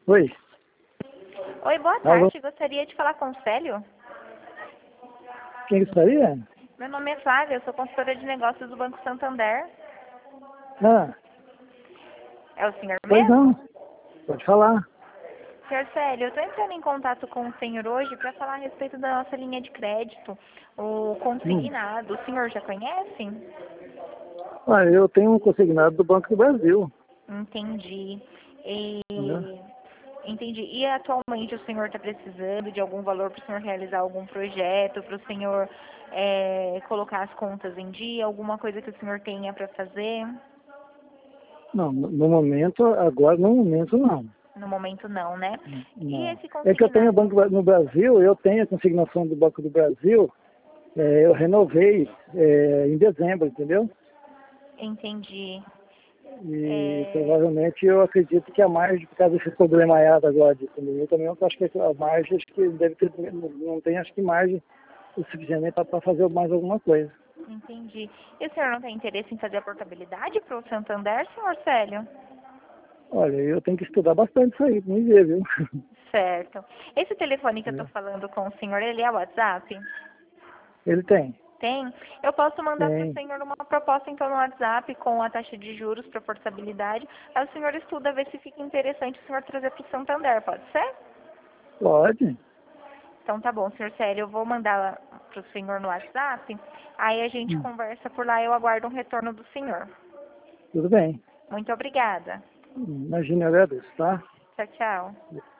Oi. Oi, boa Alô? tarde. Gostaria de falar com o Célio. Quem gostaria? Meu nome é Flávia, eu sou consultora de negócios do Banco Santander. Ah, É o senhor pois mesmo? não. Pode falar. Senhor Célio, eu estou entrando em contato com o senhor hoje para falar a respeito da nossa linha de crédito, o Hum. consignado. O senhor já conhece? Olha, eu tenho um consignado do Banco do Brasil. Entendi. E... Né? Entendi. E atualmente o senhor está precisando de algum valor para o senhor realizar algum projeto, para o senhor colocar as contas em dia, alguma coisa que o senhor tenha para fazer? Não, no momento, agora no momento não. No momento não, né? E Não. esse É que eu tenho o consignado? Banco no Brasil, eu tenho a consignação do Banco do Brasil, eu renovei em dezembro, entendeu? Entendi. E É, provavelmente eu acredito que a margem, por causa desse problema agora de pandemia, também eu acho que a margem, acho que deve ter, não tem acho que margem o suficiente para fazer mais alguma coisa. entendi. E o senhor não tem interesse em fazer a portabilidade para o Santander, senhor Célio? Olha, eu tenho que estudar bastante isso aí, pra me ver, viu? Certo. Esse telefone que eu estou É. falando com o senhor, ele é WhatsApp? Ele tem, Tem? Eu posso mandar para o tem. senhor uma proposta então no WhatsApp com a taxa de juros para portabilidade. Aí o senhor estuda, vê se fica interessante o senhor trazer para o Santander, pode ser? Pode. Então tá bom, senhor Célio, eu vou mandar para o senhor no WhatsApp, aí a gente Hum, conversa por lá e eu aguardo um retorno do senhor. Tudo bem. Muito obrigada. Imagina, eu agradeço, tá? Tchau, tchau.